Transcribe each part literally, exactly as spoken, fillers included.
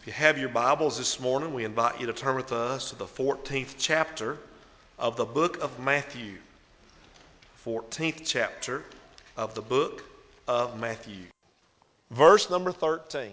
you have your Bibles this morning, we invite you to turn with us to the fourteenth chapter of the book of Matthew. fourteenth chapter of the book of Matthew. Verse number thirteen.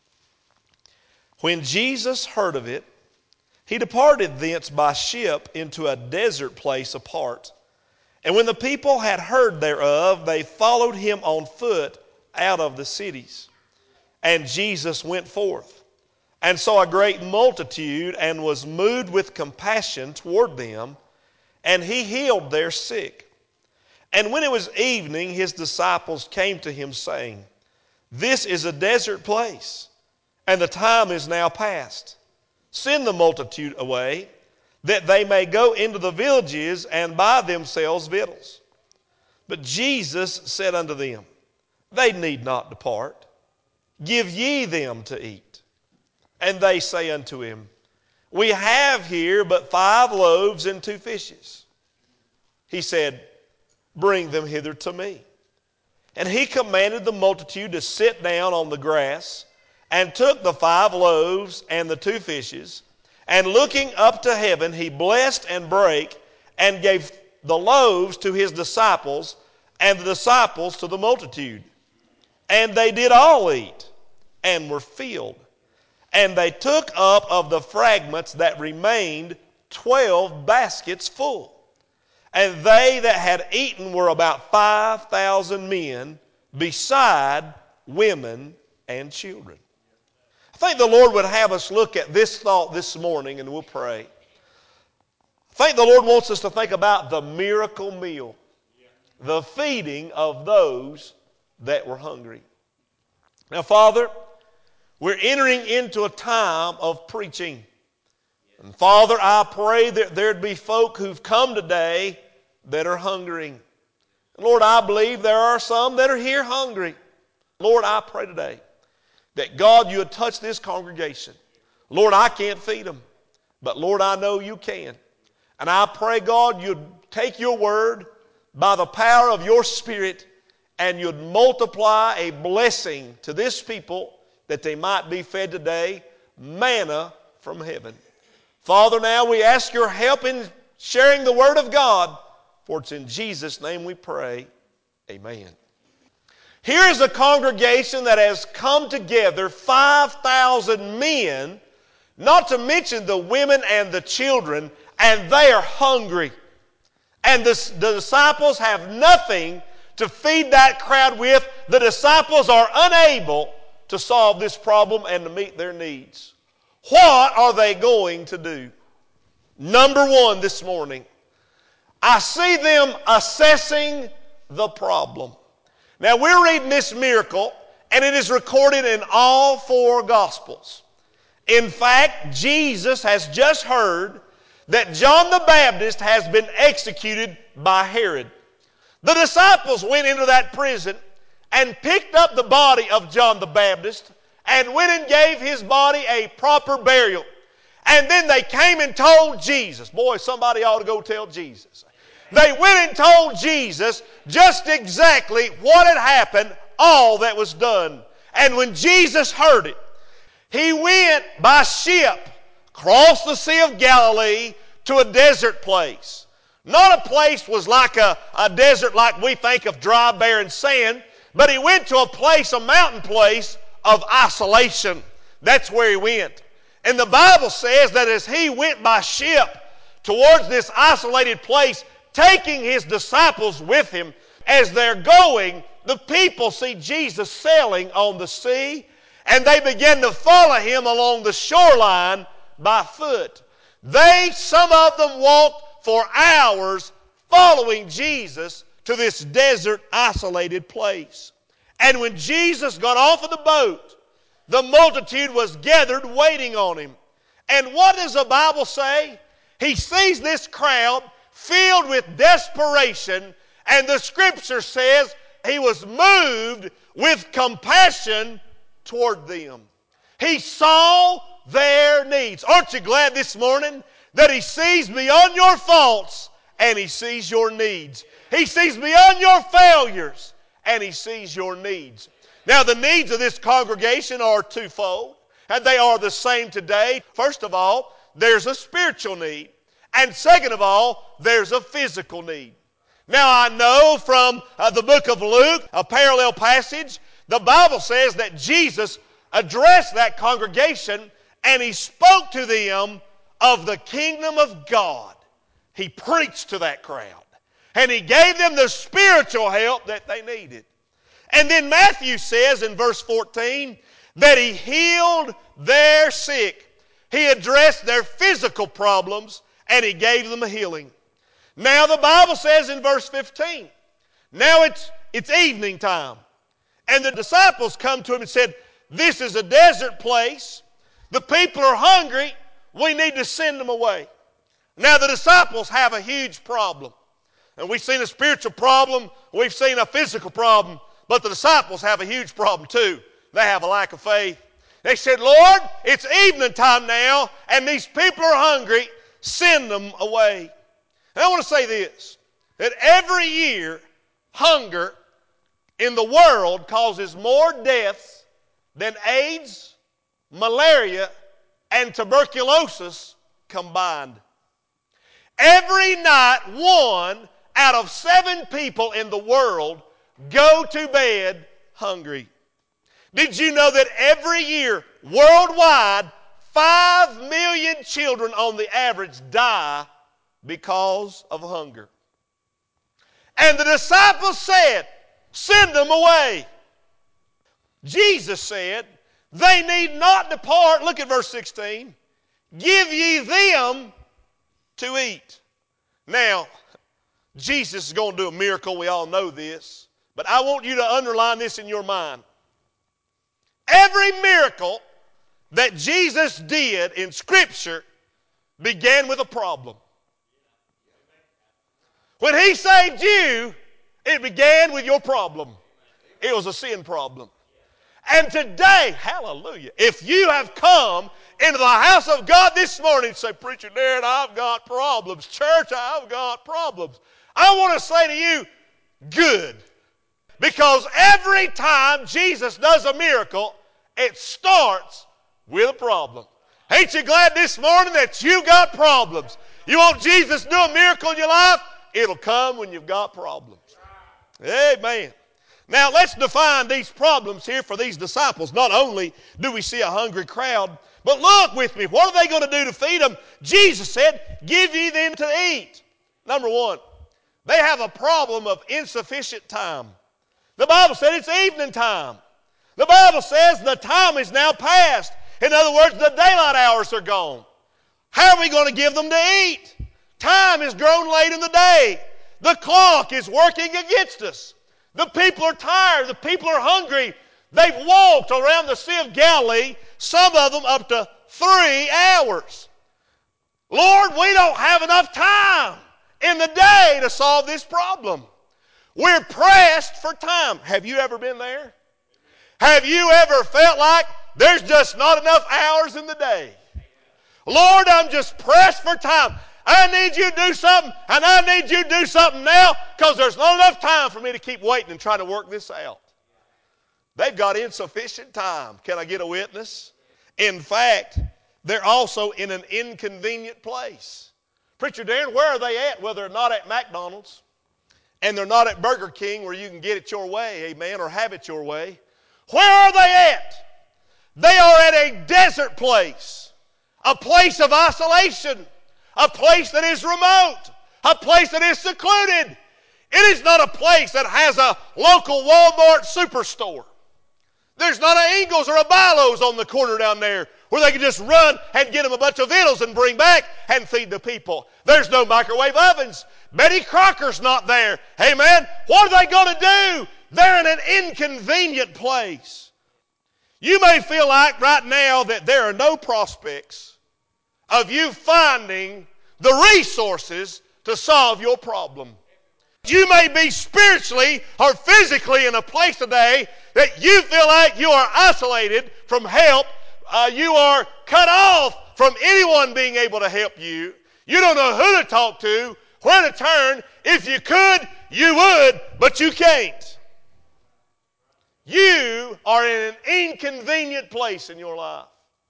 When Jesus heard of it, he departed thence by ship into a desert place apart. And when the people had heard thereof, they followed him on foot out of the cities. And Jesus went forth, and saw a great multitude, and was moved with compassion toward them, and he healed their sick. And when it was evening, his disciples came to him, saying, This is a desert place, and the time is now past. Send the multitude away, that they may go into the villages and buy themselves victuals. But Jesus said unto them, They need not depart. Give ye them to eat. And they say unto him, We have here but five loaves and two fishes. He said, Bring them hither to me. And he commanded the multitude to sit down on the grass, and took the five loaves and the two fishes, and looking up to heaven, he blessed and brake, and gave the loaves to his disciples, and the disciples to the multitude. And they did all eat, and were filled. And they took up of the fragments that remained twelve baskets full. And they that had eaten were about five thousand men, beside women and children. I think the Lord would have us look at this thought this morning, and we'll pray. I think the Lord wants us to think about the miracle meal, the feeding of those that were hungry. Now, Father, we're entering into a time of preaching. And Father, I pray that there'd be folk who've come today that are hungry. Lord, I believe there are some that are here hungry. Lord, I pray today that God, you would touch this congregation. Lord, I can't feed them, but Lord, I know you can. And I pray, God, you'd take your word by the power of your Spirit, and you'd multiply a blessing to this people, that they might be fed today, manna from heaven. Father, now we ask your help in sharing the word of God, for it's in Jesus' name we pray. Amen. Here is a congregation that has come together, five thousand men, not to mention the women and the children, and they are hungry. And the, the disciples have nothing to feed that crowd with. The disciples are unable to solve this problem and to meet their needs. What are they going to do? Number one this morning, I see them assessing the problem. Now we're reading this miracle, and it is recorded in all four Gospels. In fact, Jesus has just heard that John the Baptist has been executed by Herod. The disciples went into that prison and picked up the body of John the Baptist and went and gave his body a proper burial. And then they came and told Jesus. Boy, somebody ought to go tell Jesus. They went and told Jesus just exactly what had happened, all that was done. And when Jesus heard it, he went by ship across the Sea of Galilee to a desert place. Not a place was like a, a desert like we think of, dry, barren sand, but he went to a place, a mountain place of isolation. That's where he went. And the Bible says that as he went by ship towards this isolated place, taking his disciples with him, as they're going, the people see Jesus sailing on the sea, and they begin to follow him along the shoreline by foot. They, some of them, walked for hours following Jesus to this desert, isolated place. And when Jesus got off of the boat, the multitude was gathered waiting on him. And what does the Bible say? He sees this crowd filled with desperation, and the Scripture says he was moved with compassion toward them. He saw their needs. Aren't you glad this morning that he sees beyond your faults and he sees your needs? He sees beyond your failures and he sees your needs. Now, the needs of this congregation are twofold. and they are the same today. First of all, there's a spiritual need. And second of all, there's a physical need. Now I know from uh, the book of Luke, a parallel passage, the Bible says that Jesus addressed that congregation and He spoke to them of the kingdom of God. He preached to that crowd. And He gave them the spiritual help that they needed. And then Matthew says in verse fourteen that He healed their sick. He addressed their physical problems and He gave them a healing. Now the Bible says in verse fifteen, now it's, it's evening time. And the disciples come to Him and said, this is a desert place. The people are hungry. We need to send them away. Now the disciples have a huge problem. And we've seen a spiritual problem. We've seen a physical problem. But the disciples have a huge problem too. They have a lack of faith. They said, Lord, it's evening time now, and these people are hungry. Send them away. And I want to say this, that every year, hunger in the world causes more deaths than AIDS, malaria, and tuberculosis combined. Every night, one out of seven people in the world go to bed hungry. Did you know that every year, worldwide, five million children on the average die because of hunger? And the disciples said, send them away. Jesus said, they need not depart. Look at verse sixteen. Give ye them to eat. Now, Jesus is going to do a miracle. We all know this. But I want you to underline this in your mind. Every miracle that Jesus did in Scripture began with a problem. When He saved you, it began with your problem. It was a sin problem. And today, hallelujah, if you have come into the house of God this morning and say, Preacher Darren, I've got problems. Church, I've got problems. I want to say to you, good. Because every time Jesus does a miracle, it starts with a problem. Ain't you glad this morning that you got problems? You want Jesus to do a miracle in your life? It'll come when you've got problems. Amen. Now let's define these problems here for these disciples. Not only do we see a hungry crowd, but look with me. What are they going to do to feed them? Jesus said, give ye them to eat. Number one, they have a problem of insufficient time. The Bible said it's evening time. The Bible says the time is now past. In other words, the daylight hours are gone. How are we going to give them to eat? Time has grown late in the day. The clock is working against us. The people are tired. The people are hungry. They've walked around the Sea of Galilee, some of them up to three hours. Lord, we don't have enough time in the day to solve this problem. We're pressed for time. Have you ever been there? Have you ever felt like there's just not enough hours in the day? Lord, I'm just pressed for time. I need you to do something, and I need you to do something now because there's not enough time for me to keep waiting and trying to work this out. They've got insufficient time. Can I get a witness? In fact, they're also in an inconvenient place. Preacher Darren, where are they at? Well, they're not at McDonald's, and they're not at Burger King where you can get it your way, amen, or have it your way. Where are they at? They are at a desert place, a place of isolation, a place that is remote, a place that is secluded. It is not a place that has a local Walmart superstore. There's not an Ingles or a Bilo's on the corner down there where they can just run and get them a bunch of victuals and bring back and feed the people. There's no microwave ovens. Betty Crocker's not there. Amen. What are they going to do? They're in an inconvenient place. You may feel like right now that there are no prospects of you finding the resources to solve your problem. You may be spiritually or physically in a place today that you feel like you are isolated from help. Uh, you are cut off from anyone being able to help you. You don't know who to talk to, where to turn. If you could, you would, but you can't. You are in an inconvenient place in your life.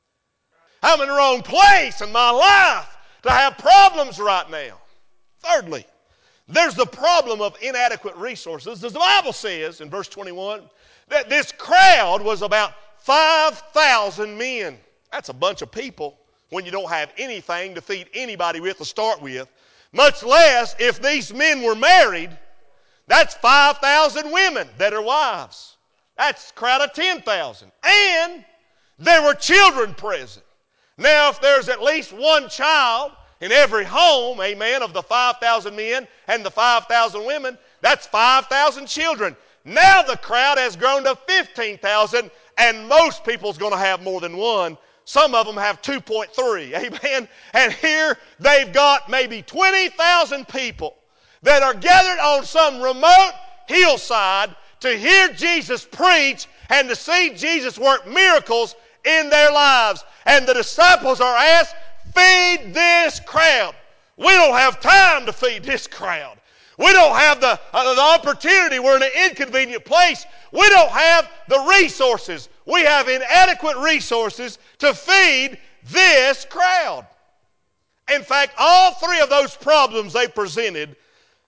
I'm in the wrong place in my life to have problems right now. Thirdly, there's the problem of inadequate resources. As the Bible says in verse twenty-one, that this crowd was about five thousand men. That's a bunch of people when you don't have anything to feed anybody with to start with. Much less if these men were married, that's five thousand women that are wives. That's a crowd of ten thousand. And there were children present. Now, if there's at least one child in every home, amen, of the five thousand men and the five thousand women, that's five thousand children. Now the crowd has grown to fifteen thousand, and most people's going to have more than one. Some of them have two point three, amen. And here they've got maybe twenty thousand people that are gathered on some remote hillside to hear Jesus preach and to see Jesus work miracles in their lives. And the disciples are asked, feed this crowd. We don't have time to feed this crowd. We don't have the, uh, the opportunity. We're in an inconvenient place. We don't have the resources. We have inadequate resources to feed this crowd. In fact, all three of those problems they presented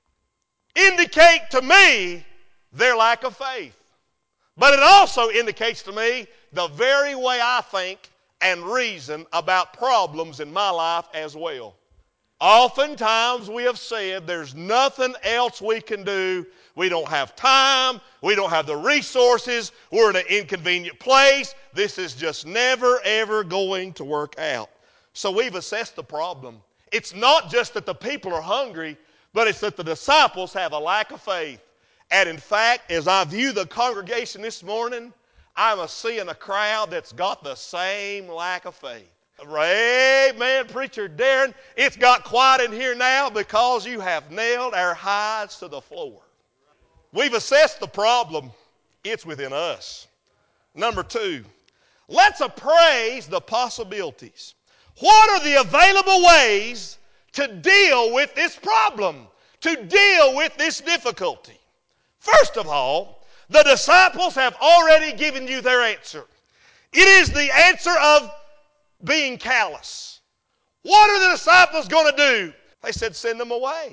indicate to me their lack of faith. But it also indicates to me the very way I think and reason about problems in my life as well. Oftentimes we have said there's nothing else we can do. We don't have time. We don't have the resources. We're in an inconvenient place. This is just never, ever going to work out. So we've assessed the problem. It's not just that the people are hungry, but it's that the disciples have a lack of faith. And in fact, as I view the congregation this morning, I'm seeing a crowd that's got the same lack of faith. Amen, Preacher Darren. It's got quiet in here now because you have nailed our hides to the floor. We've assessed the problem. It's within us. Number two, let's appraise the possibilities. What are the available ways to deal with this problem, to deal with this difficulty? First of all, the disciples have already given you their answer. It is the answer of being callous. What are the disciples going to do? They said, send them away.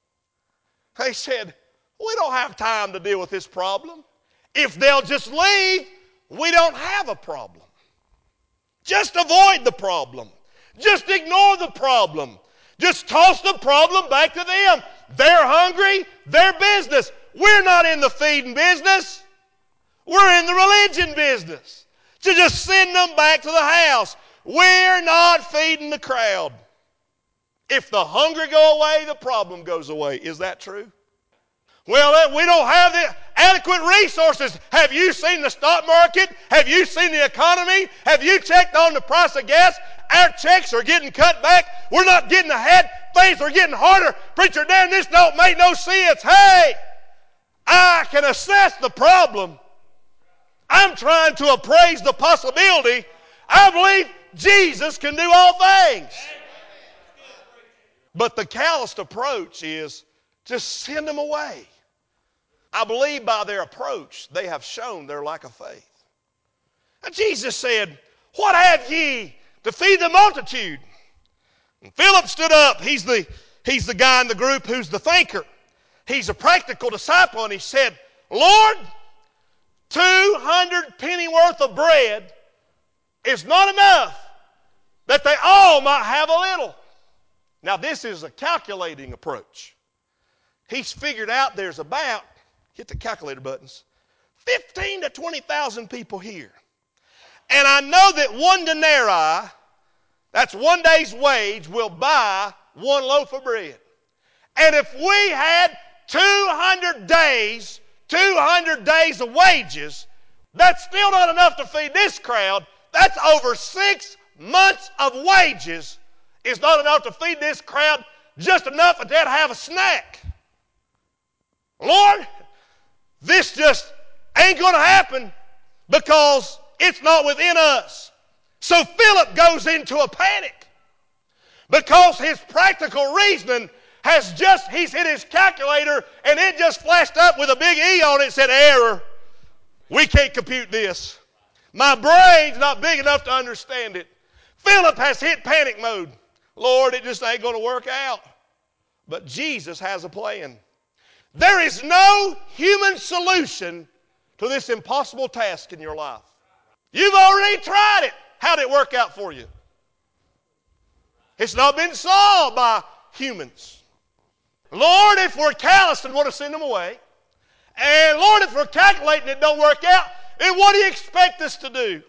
They said, we don't have time to deal with this problem. If they'll just leave, we don't have a problem. Just avoid the problem. Just ignore the problem. Just toss the problem back to them. They're hungry, their business. We're not in the feeding business. We're in the religion business. To just send them back to the house. We're not feeding the crowd. If the hunger go away, the problem goes away. Is that true? Well, we don't have the adequate resources. Have you seen the stock market? Have you seen the economy? Have you checked on the price of gas? Our checks are getting cut back. We're not getting ahead. Things are getting harder. Preacher Dan, this don't make no sense. Hey, I can assess the problem. I'm trying to appraise the possibility. I believe Jesus can do all things. But the calloused approach is just send them away. I believe by their approach they have shown their lack of faith. And Jesus said, what have ye to feed the multitude? And Philip stood up. He's the, he's the guy in the group who's the thinker. He's a practical disciple, and he said, Lord, two hundred penny worth of bread is not enough that they all might have a little. Now this is a calculating approach. He's figured out there's about, hit the calculator buttons, fifteen to twenty thousand people here. And I know that one denarii, that's one day's wage, will buy one loaf of bread. And if we had two hundred days, two hundred days of wages, that's still not enough to feed this crowd. That's over six months of wages is not enough to feed this crowd, just enough that they'd have a snack. Lord, this just ain't going to happen because it's not within us. So Philip goes into a panic because his practical reasoning has just, he's hit his calculator and it just flashed up with a big E on it and said, error. We can't compute this. My brain's not big enough to understand it. Philip has hit panic mode. Lord, it just ain't going to work out. But Jesus has a plan. There is no human solution to this impossible task in your life. You've already tried it. How did it work out for you? It's not been solved by humans. Lord, if we're callous and want to send them away, and Lord, if we're calculating it don't work out, then what do you expect us to do?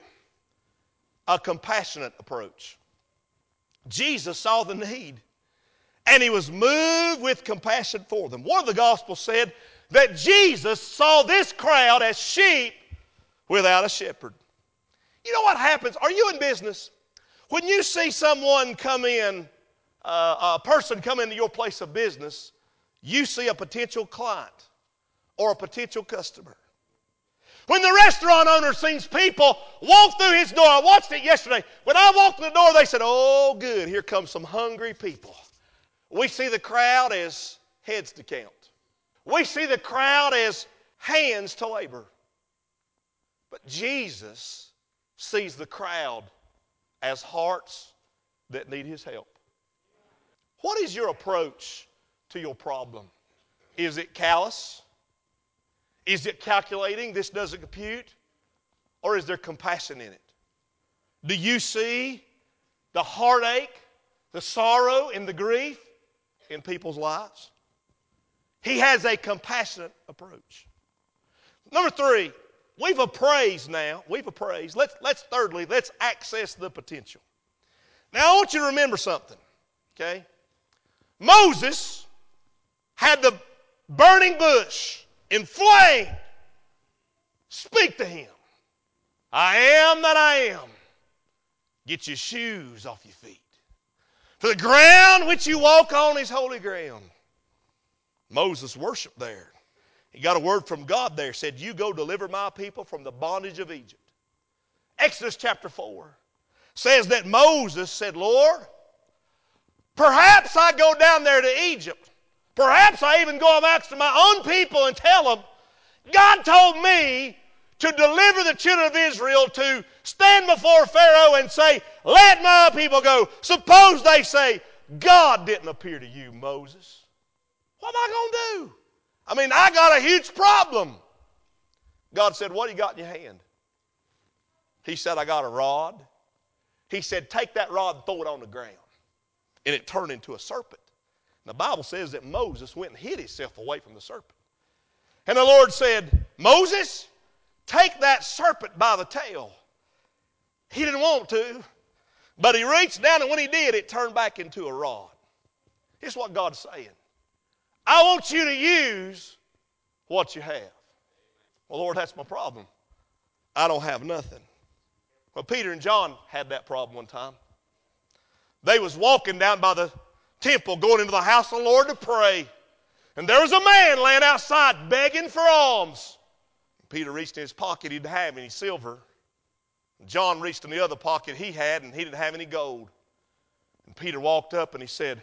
A compassionate approach. Jesus saw the need, and he was moved with compassion for them. One of the Gospels said that Jesus saw this crowd as sheep without a shepherd. You know what happens? Are you in business? When you see someone come in, uh, a person come into your place of business, you see a potential client or a potential customer. When the restaurant owner sees people walk through his door, I watched it yesterday. When I walked through the door, they said, oh, good, here comes some hungry people. We see the crowd as heads to count. We see the crowd as hands to labor. But Jesus sees the crowd as hearts that need his help. What is your approach to your problem? Is it callous? Is it calculating, this doesn't compute? Or is there compassion in it? Do you see the heartache, the sorrow, and the grief in people's lives? He has a compassionate approach. Number three, we've appraised now. We've appraised. Let's, let's thirdly, let's access the potential. Now I want you to remember something, okay? Moses had the burning bush inflamed. Speak to him. I am that I am. Get your shoes off your feet. For the ground which you walk on is holy ground. Moses worshiped there. He got a word from God there. Said, you go deliver my people from the bondage of Egypt. Exodus chapter four says that Moses said, Lord, perhaps I go down there to Egypt. Perhaps I even go amongst my own people and tell them, God told me to deliver the children of Israel to stand before Pharaoh and say, let my people go. Suppose they say, God didn't appear to you, Moses. What am I going to do? I mean, I got a huge problem. God said, what do you got in your hand? He said, I got a rod. He said, take that rod and throw it on the ground. And it turned into a serpent. And the Bible says that Moses went and hid himself away from the serpent. And the Lord said, Moses, take that serpent by the tail. He didn't want to, but he reached down, and when he did, it turned back into a rod. Here's what God's saying. I want you to use what you have. Well, Lord, that's my problem. I don't have nothing. Well, Peter and John had that problem one time. They was walking down by the temple going into the house of the Lord to pray. And there was a man laying outside begging for alms. Peter reached in his pocket. He didn't have any silver. John reached in the other pocket he had, and he didn't have any gold. And Peter walked up and he said,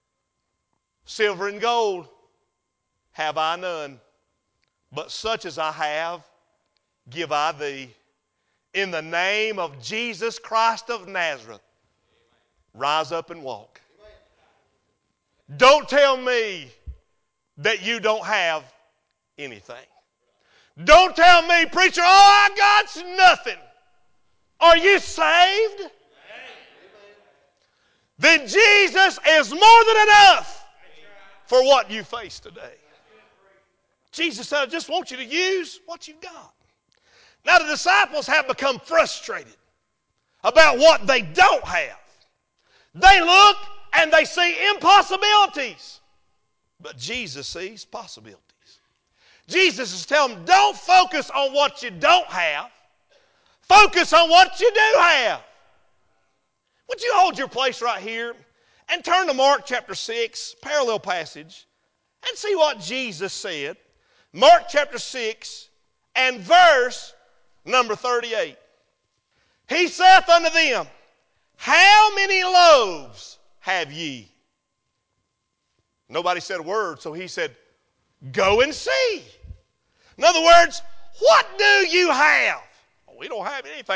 silver and gold have I none, but such as I have give I thee. In the name of Jesus Christ of Nazareth, rise up and walk. Don't tell me that you don't have anything. Don't tell me, preacher, all I got's nothing. Are you saved? Amen. Then Jesus is more than enough for what you face today. Jesus said, I just want you to use what you've got. Now the disciples have become frustrated about what they don't have. They look and they see impossibilities. But Jesus sees possibilities. Jesus is telling them, don't focus on what you don't have. Focus on what you do have. Would you hold your place right here and turn to Mark chapter six, parallel passage, and see what Jesus said. Mark chapter six and verse number thirty-eight. He saith unto them, how many loaves have ye? Nobody said a word, so he said, go and see. In other words, what do you have? Oh, we don't have anything.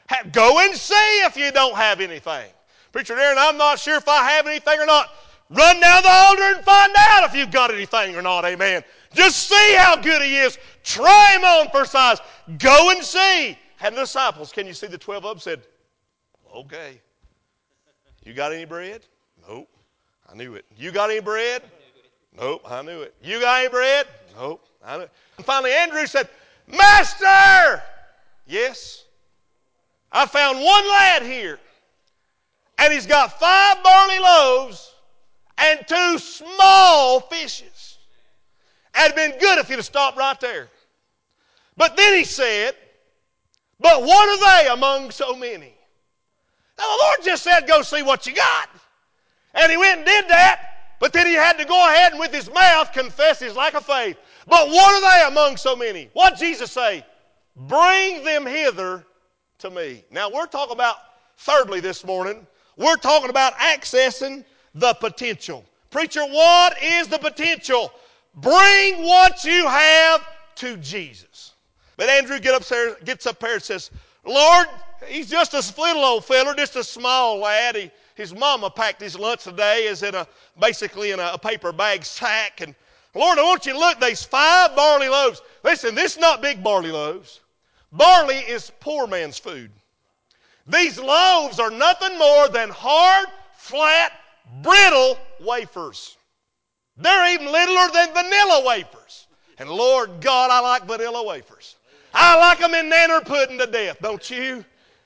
Go and see if you don't have anything. Preacher Darren, I'm not sure if I have anything or not. Run down the altar and find out if you've got anything or not, amen. Just see how good he is. Try him on for size. Go and see. And the disciples, can you see the twelve of them said, okay. You got any bread? Nope. I knew it. You got any bread? Nope. I knew it. You got any bread? Nope. I knew it. And finally Andrew said, Master! Yes. I found one lad here. And he's got five barley loaves and two small fishes. It'd have been good if he'd have stopped right there. But then he said, but what are they among so many? Now the Lord just said, go see what you got. And he went and did that, but then he had to go ahead and with his mouth confess his lack of faith. But what are they among so many? What did Jesus say? Bring them hither to me. Now we're talking about, thirdly this morning, we're talking about accessing the potential. Preacher, what is the potential? Bring what you have to Jesus. But Andrew get up there, gets up there and says, Lord, he's just a little old fella, just a small lad. He, his mama packed his lunch today is in a basically in a, a paper bag sack. And Lord, I want you to look, these five barley loaves. Listen, this is not big barley loaves. Barley is poor man's food. These loaves are nothing more than hard, flat, brittle wafers. They're even littler than vanilla wafers. And Lord God, I like vanilla wafers. I like them in nanner pudding to death, don't you?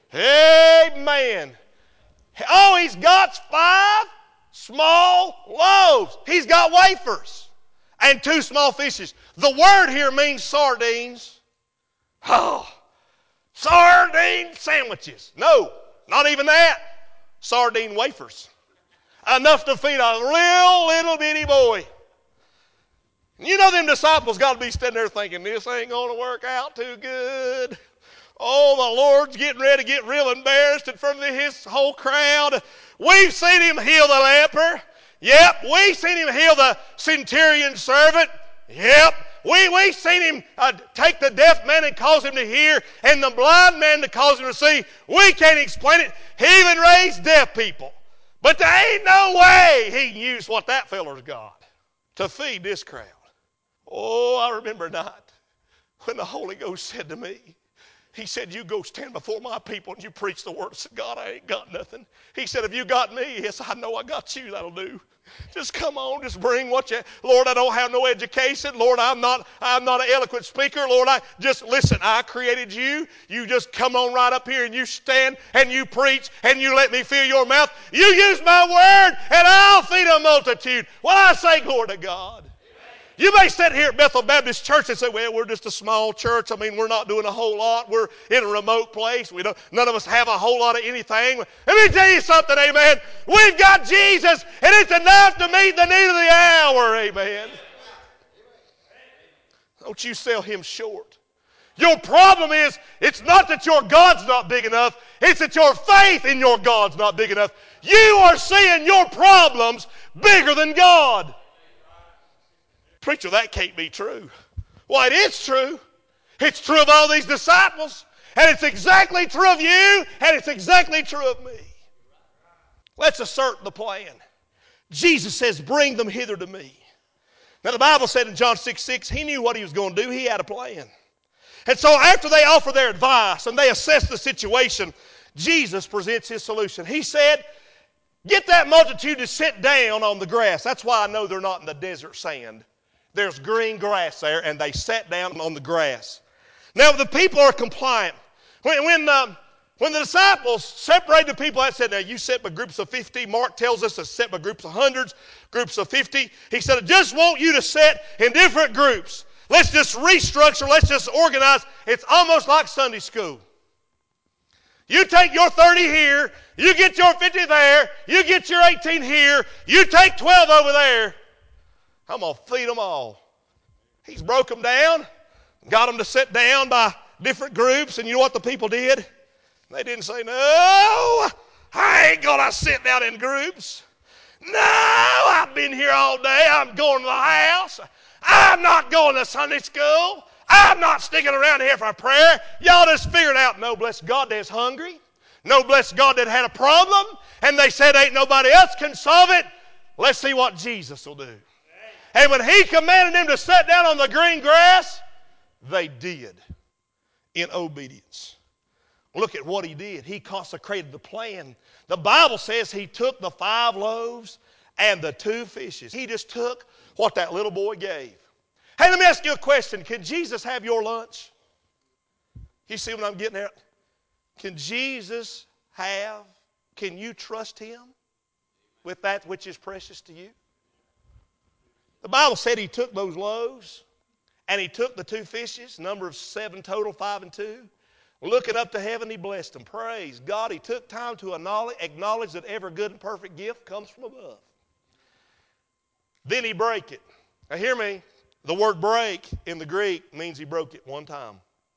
Amen. Oh, he's got five small loaves. He's got wafers and two small fishes. The word here means sardines. Oh, sardine sandwiches. No, not even that. Sardine wafers. Enough to feed a real little bitty boy. You know them disciples got to be standing there thinking, this ain't going to work out too good. Oh, the Lord's getting ready to get real embarrassed in front of his whole crowd. We've seen him heal the leper. Yep. We've seen him heal the centurion servant. Yep. We, we've seen him uh, take the deaf man and cause him to hear, and the blind man to cause him to see. We can't explain it. He even raised deaf people. But there ain't no way he can use what that feller's got to feed this crowd. Oh, I remember a night when the Holy Ghost said to me, he said, you go stand before my people and you preach the word. I said, God, I ain't got nothing. He said, have you got me? Yes, I know I got you. That'll do. Just come on, just bring what you, Lord, I don't have no education. Lord, I'm not, I'm not an eloquent speaker. Lord, I just, listen, I created you. You just come on right up here and you stand and you preach and you let me fill your mouth. You use my word and I'll feed a multitude. Well, I say glory to God. You may sit here at Bethel Baptist Church and say, well, we're just a small church. I mean, we're not doing a whole lot. We're in a remote place. We don't, none of us have a whole lot of anything. Let me tell you something, amen. We've got Jesus, and it's enough to meet the need of the hour, amen. Don't you sell him short. Your problem is, it's not that your God's not big enough. It's that your faith in your God's not big enough. You are seeing your problems bigger than God. Preacher, that can't be true. Well, it is true. It's true of all these disciples. And it's exactly true of you. And it's exactly true of me. Let's assert the plan. Jesus says, bring them hither to me. Now, the Bible said in John six six, he knew what he was going to do. He had a plan. And so after they offer their advice and they assess the situation, Jesus presents his solution. He said, get that multitude to sit down on the grass. That's why I know they're not in the desert sand. There's green grass there, and they sat down on the grass. Now, the people are compliant. When, when, um, when the disciples separated the people, I said, now you sit by groups of fifty. Mark tells us to sit by groups of hundreds, groups of fifty. He said, I just want you to sit in different groups. Let's just restructure. Let's just organize. It's almost like Sunday school. You take your thirty here. You get your fifty there. You get your eighteen here. You take twelve over there. I'm going to feed them all. He's broke them down, got them to sit down by different groups, and you know what the people did? They didn't say, no, I ain't going to sit down in groups. No, I've been here all day. I'm going to the house. I'm not going to Sunday school. I'm not sticking around here for prayer. Y'all just figure it out. No, bless God, they's hungry. No, bless God, that had a problem. And they said, ain't nobody else can solve it. Let's see what Jesus will do. And when he commanded them to sit down on the green grass, they did in obedience. Look at what he did. He consecrated the plan. The Bible says he took the five loaves and the two fishes. He just took what that little boy gave. Hey, let me ask you a question. Can Jesus have your lunch? You see what I'm getting at? Can Jesus have, can you trust him with that which is precious to you? The Bible said he took those loaves and he took the two fishes, number of seven total, five and two. Looking up to heaven, he blessed them. Praise God. He took time to acknowledge that every good and perfect gift comes from above. Then he broke it. Now hear me. The word break in the Greek means he broke it one time.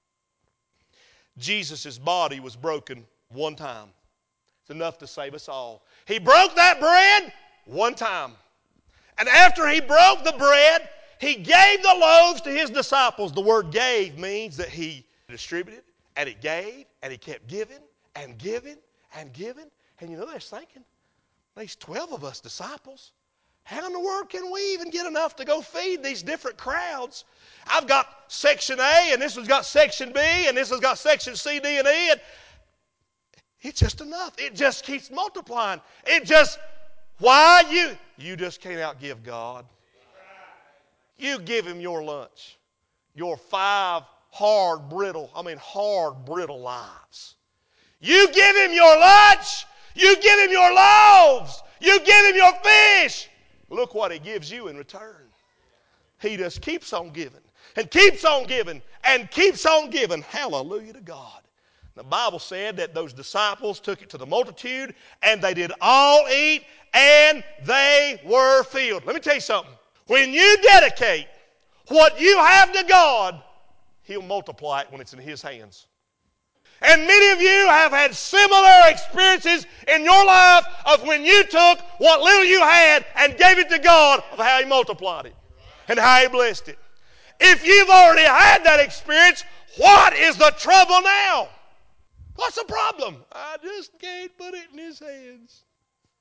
Jesus' body was broken one time. It's enough to save us all. He broke that bread one time. And after he broke the bread, he gave the loaves to his disciples. The word gave means that he distributed, and he gave, and he kept giving, and giving, and giving. And you know, they're thinking, these twelve of us disciples, how in the world can we even get enough to go feed these different crowds? I've got section A, and this one's got section B, and this one's got section C, D, and E. And it's just enough. It just keeps multiplying. It just, why you? You just can't outgive God. You give him your lunch. Your five hard, brittle, I mean hard, brittle lives. You give him your lunch. You give him your loaves. You give him your fish. Look what he gives you in return. He just keeps on giving and keeps on giving and keeps on giving. Hallelujah to God. The Bible said that those disciples took it to the multitude and they did all eat and they were filled. Let me tell you something. When you dedicate what you have to God, he'll multiply it when it's in his hands. And many of you have had similar experiences in your life of when you took what little you had and gave it to God, of how he multiplied it and how he blessed it. If you've already had that experience, what is the trouble now? What's the problem? I just can't put it in his hands.